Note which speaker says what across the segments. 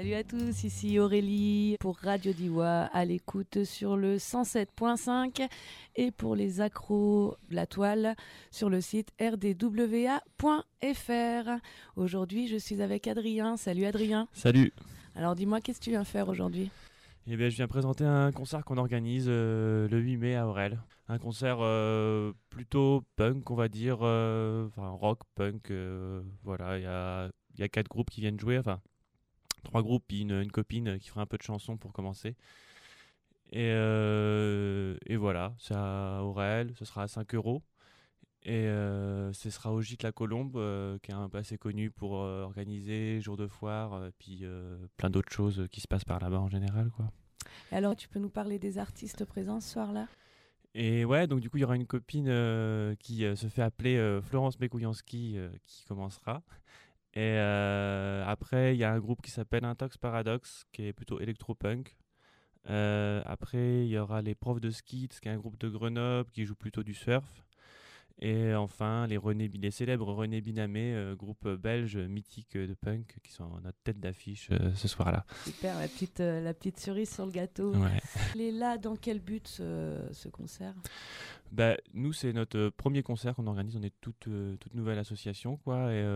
Speaker 1: Salut à tous, ici Aurélie pour Radio Diois, à l'écoute sur le 107.5 et pour les accros de la toile sur le site rdwa.fr. Aujourd'hui, je suis avec Adrien. Salut Adrien.
Speaker 2: Salut.
Speaker 1: Alors dis-moi, qu'est-ce que tu viens faire aujourd'hui ?
Speaker 2: Eh bien, je viens présenter un concert qu'on organise le 8 mai à Aurel. Un concert plutôt punk, on va dire, rock, punk. Voilà, il y a 4 groupes qui viennent jouer, 3 groupes et une copine qui fera un peu de chansons pour commencer. Et voilà, c'est à Aurel, ce sera à 5 €. Et ce sera au Gîte La Colombe, qui est un peu assez connu pour organiser jour de foire, puis plein d'autres choses qui se passent par là-bas en général, quoi.
Speaker 1: Et alors, tu peux nous parler des artistes présents ce soir-là ?
Speaker 2: Et ouais, donc du coup, il y aura une copine qui se fait appeler Florence Mekouyanski qui commencera. Et après, il y a un groupe qui s'appelle Intox Paradox, qui est plutôt électropunk. Après, il y aura les Profs de Ski, qui est un groupe de Grenoble qui joue plutôt du surf. Et enfin, les célèbres René Binamé, groupe belge mythique de punk, qui sont notre tête d'affiche ce soir-là.
Speaker 1: Super, la petite cerise sur le gâteau.
Speaker 2: Ouais.
Speaker 1: Il est là dans quel but ce concert ?
Speaker 2: Nous, c'est notre premier concert qu'on organise. On est toute nouvelle association, quoi. Et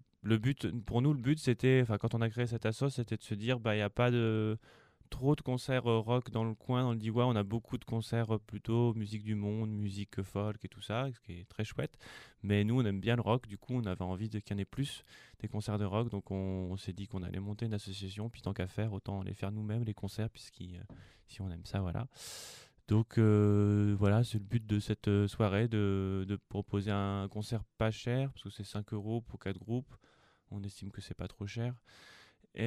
Speaker 2: pour nous, le but, c'était, quand on a créé cette asso, c'était de se dire, il n'y a pas trop de concerts rock dans le coin, dans le Diois. On a beaucoup de concerts plutôt musique du monde, musique folk et tout ça, ce qui est très chouette. Mais nous, on aime bien le rock. Du coup, on avait envie qu'il y en ait plus des concerts de rock. Donc, on s'est dit qu'on allait monter une association. Puis, tant qu'à faire, autant les faire nous-mêmes, les concerts, si on aime ça, voilà. Donc, voilà, c'est le but de cette soirée, de proposer un concert pas cher, parce que c'est 5 € pour 4 groupes. On estime que c'est pas trop cher. Et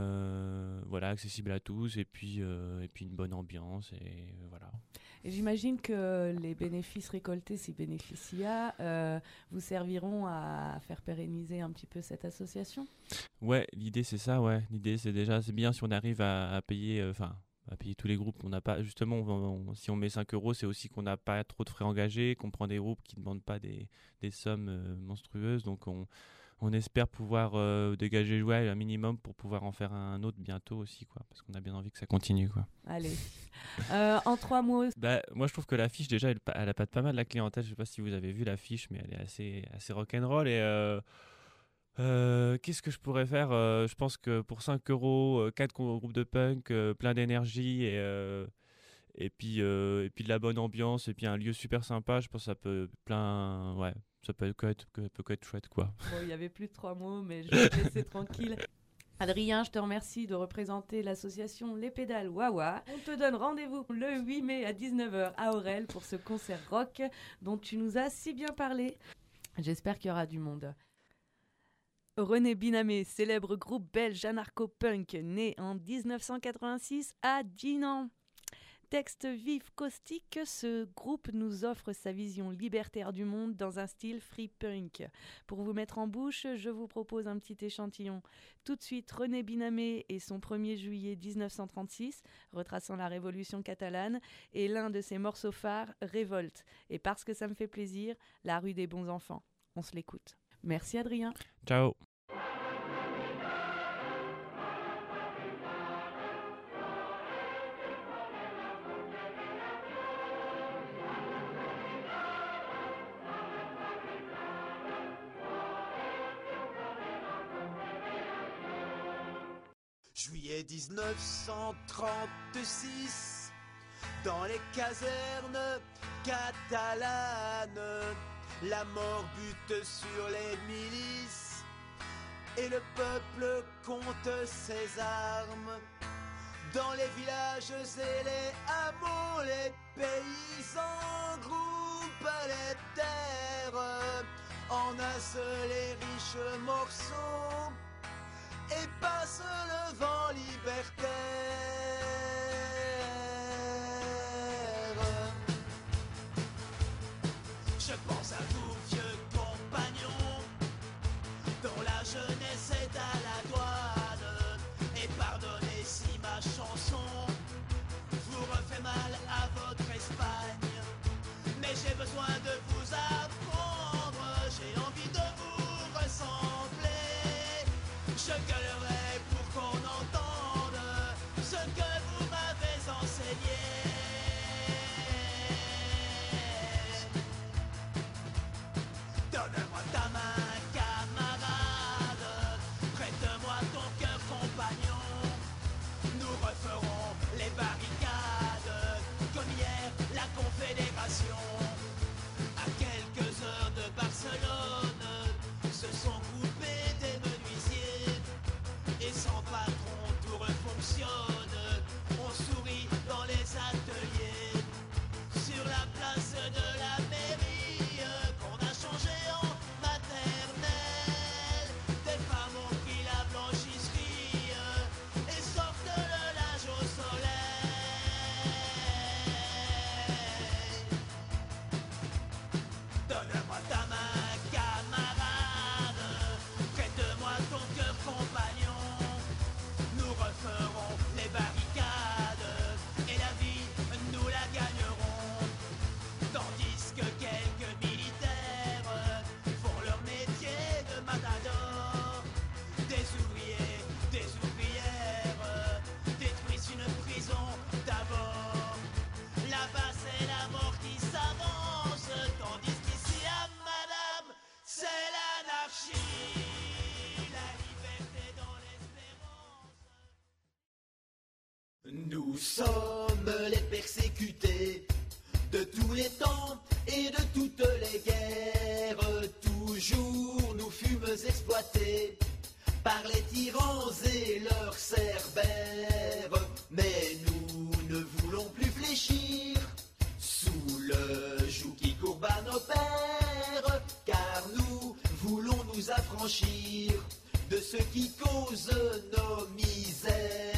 Speaker 2: voilà, accessible à tous, et puis une bonne ambiance, et voilà.
Speaker 1: Et j'imagine que les bénéfices récoltés, ces bénéficiats, vous serviront à faire pérenniser un petit peu cette association ?
Speaker 2: Ouais, l'idée c'est ça, ouais. L'idée c'est bien si on arrive à payer, à payer tous les groupes. On n'a pas, justement, si on met 5 €, c'est aussi qu'on n'a pas trop de frais engagés, qu'on prend des groupes qui ne demandent pas des sommes monstrueuses, donc on espère pouvoir dégager un minimum pour pouvoir en faire un autre bientôt aussi, quoi, parce qu'on a bien envie que ça continue, quoi.
Speaker 1: Allez, en 3 mots.
Speaker 2: Moi je trouve que l'affiche déjà elle appâte pas mal la clientèle. Je sais pas si vous avez vu l'affiche, mais elle est assez rock'n'roll. Et qu'est-ce que je pourrais faire ? Je pense que pour 5 €, 4 groupes de punk, plein d'énergie, et puis de la bonne ambiance, et puis un lieu super sympa, je pense que ça peut ça peut être chouette, quoi.
Speaker 1: Bon, il y avait plus de 3 mots, mais je vais te laisser tranquille. Adrien, je te remercie de représenter l'association Les Pédales Wawa. On te donne rendez-vous le 8 mai à 19h à Aurel pour ce concert rock dont tu nous as si bien parlé. J'espère qu'il y aura du monde. René Binamé, célèbre groupe belge anarcho-punk, né en 1986 à Dinan. Texte vif, caustique, ce groupe nous offre sa vision libertaire du monde dans un style free punk. Pour vous mettre en bouche, je vous propose un petit échantillon. Tout de suite, René Binamé et son 1er juillet 1936, retraçant la révolution catalane, et l'un de ses morceaux phares, Révolte. Et parce que ça me fait plaisir, La rue des bons enfants. On se l'écoute. Merci Adrien.
Speaker 2: Ciao.
Speaker 3: Juillet 1936, dans les casernes catalanes, la mort bute sur les milices et le peuple compte ses armes. Dans les villages et les hameaux, les paysans groupent les terres en un seul et riche morceau, et passe le vent libertaire. Je pense à vous, vieux compagnons, dont la jeunesse est à la douane. Et pardonnez si ma chanson vous refait mal à votre Espagne, mais j'ai besoin de vous apprendre, j'ai envie de vous ressembler. Je gueulerai pour qu'on entende Nous sommes les persécutés de tous les temps et de toutes les guerres. Toujours nous fûmes exploités par les tyrans et leurs cerbères. Mais nous ne voulons plus fléchir sous le joug qui courbe à nos pères, car nous voulons nous affranchir de ce qui cause nos misères.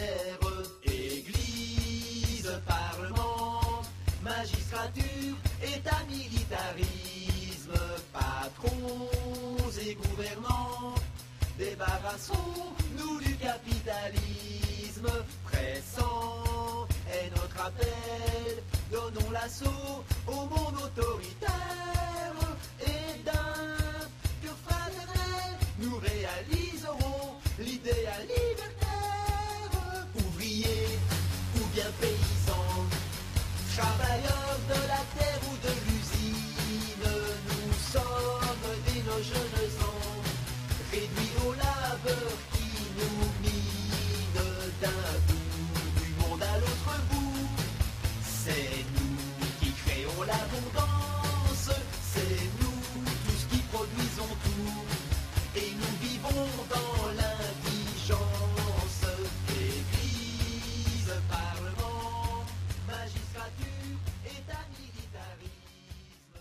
Speaker 3: Église, parlement, magistrature, état, militarisme, patrons et gouvernants, débarrassons-nous du capitalisme. Pressant est notre appel, donnons l'assaut au monde autoritaire, et d'un cœur fraternel nous réaliserons l'idéal libertaire. Ouvriers ou bien paysans, travailleurs de la terre ou de l'usine, nous sommes dès nos jeunes ans réduits au labeur qui nous mine d'un bout du monde à l'autre bout. C'est nous qui créons l'abondance, c'est nous tous qui produisons tout, et nous vivons dans l'indigence. Église, parlement, magistrature, état, militarisme.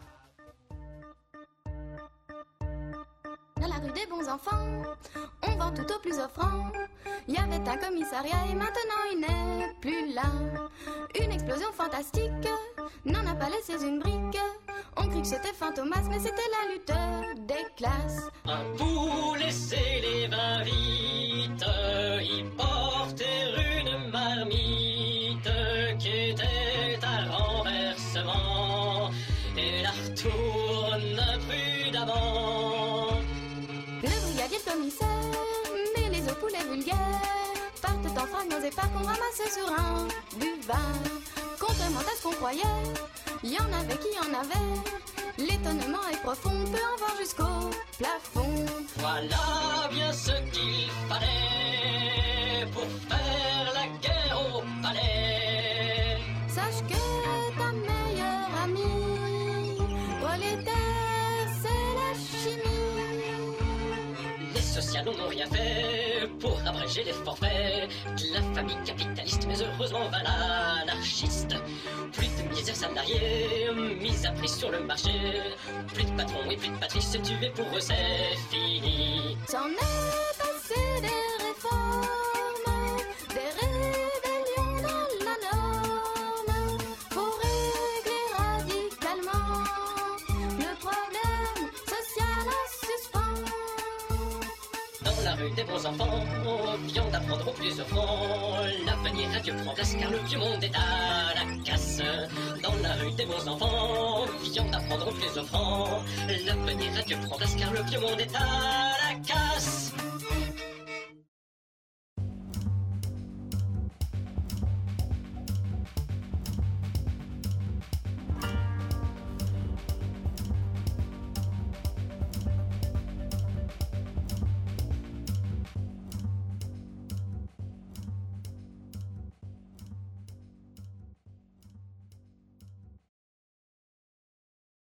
Speaker 4: Dans la rue des bons enfants, on vend tout au plus offrant. Il y avait un commissariat et maintenant il n'est plus là. Une explosion fantastique n'en a pas laissé une brique. On crie que c'était Fantomas, mais c'était la lutte des classes.
Speaker 5: Un poulet laisser les vins vite, il portait une marmite qui était à renversement et la retourne prudemment.
Speaker 4: Le brigadier de commissaire met les aux poulets vulgaires, partent en fragments épars qu'on ramassait sur un buvard. Contrairement à ce qu'on croyait, il y en avait qui en avaient. L'étonnement est profond, on peut en voir jusqu'au plafond.
Speaker 5: Voilà bien ce qu'il fallait pour faire la guerre au palais.
Speaker 4: Sache que ta meilleure amie, prolétaire, c'est la chimie.
Speaker 5: Les socialos n'ont rien fait pour abréger les forfaits de la famille capitaliste, mais heureusement va l'anarchiste. Plus de misère salariée mise à prix sur le marché, plus de patrons et plus de patries, se tuer pour eux c'est fini.
Speaker 4: C'en est assez des réformes, des rébellions dans la norme. Faut régler radicalement le problème social en suspens.
Speaker 5: Dans la rue des bons enfants, viande à prendre au plus offrant. L'avenir à Dieu prend place car le vieux monde est à la casse. Dans la rue des bons enfants, viande à prendre au plus offrant. L'avenir à Dieu prend place car le vieux monde est à la casse.